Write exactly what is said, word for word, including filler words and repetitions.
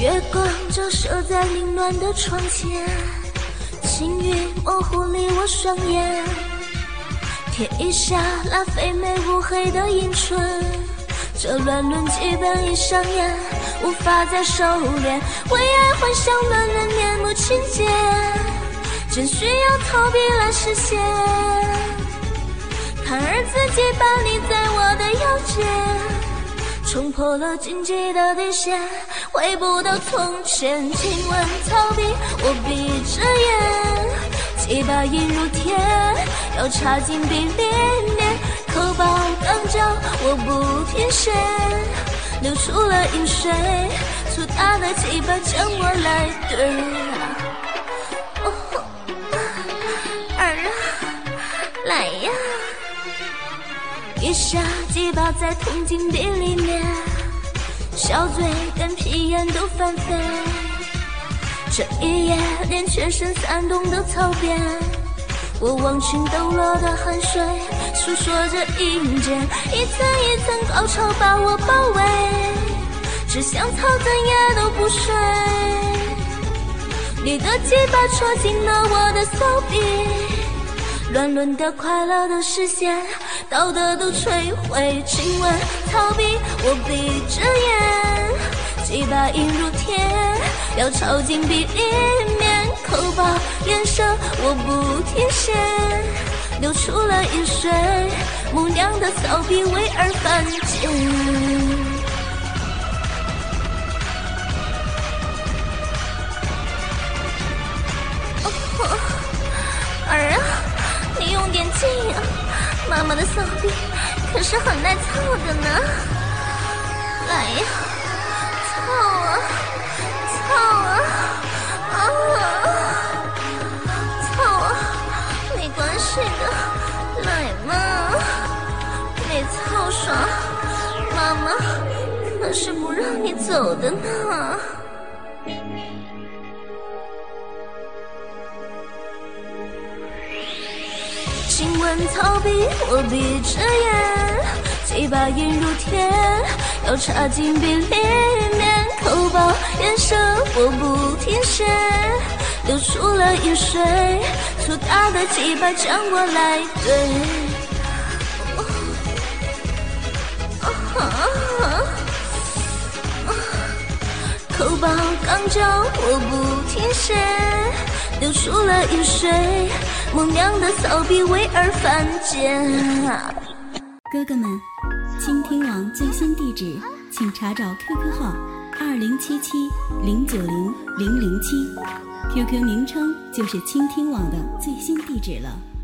月光照射在凌乱的窗前，轻语模糊离我双眼，贴一下那肥美无黑的阴唇，这乱伦基本已上演，无法再收敛，为爱幻想乱人面目情节，真需要逃避来实现，看儿自己把你在我的腰间，冲破了禁忌的底线，回不到从前，亲吻逃避我闭着眼，几把引入天，要插进鼻里面，口爆刚交我不停歇，流出了饮水，粗大的鸡巴将我来对哦，儿啊来呀，一下鸡巴在痛经鼻里面，小嘴跟屁眼都翻飞，这一夜连全身散动的草遍，我忘情抖落的汗水诉说着阴间，一层一层高潮把我包围，只想操怎也都不睡，你的鸡巴戳进了我的手臂，乱伦的快乐的实现，道德都摧毁，亲吻逃避我闭着眼，鸡巴引入天，要抄进鼻里面，口爆眼神我不停歇，流出了饮水，母娘的骚逼为儿犯贱，哦，儿啊你用点劲啊，妈妈的骚逼可是很耐操的呢，来呀操啊操啊啊操啊，没关系的，来嘛，没操爽妈妈可是不让你走的呢。亲吻逃避我闭着眼，鸡巴引入天，要插进鼻里面，口爆眼神我不停歇，流出了饮水，粗大的鸡巴将我来对哦哦哦，口爆刚交我不停歇，流出了饮水，母娘的骚逼为儿犯贱。 哥哥们，倾听网最新地址请查找 Q Q 号二零七七零九零零零七 ，Q Q 名称就是倾听网的最新地址了。